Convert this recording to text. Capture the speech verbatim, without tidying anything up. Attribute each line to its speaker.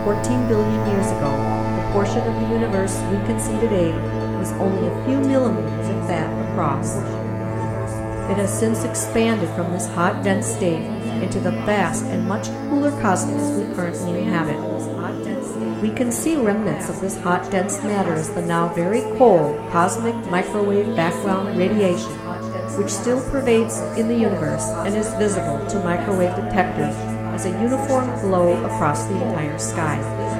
Speaker 1: fourteen billion years ago, the portion of the universe we can see today was only a few millimeters, if that, across. It has since expanded from this hot, dense state into the vast and much cooler cosmos we currently inhabit. We can see remnants of this hot, dense matter as the now very cold cosmic microwave background radiation, which still pervades in the universe and is visible to microwave detectors as a uniform glow across the entire sky.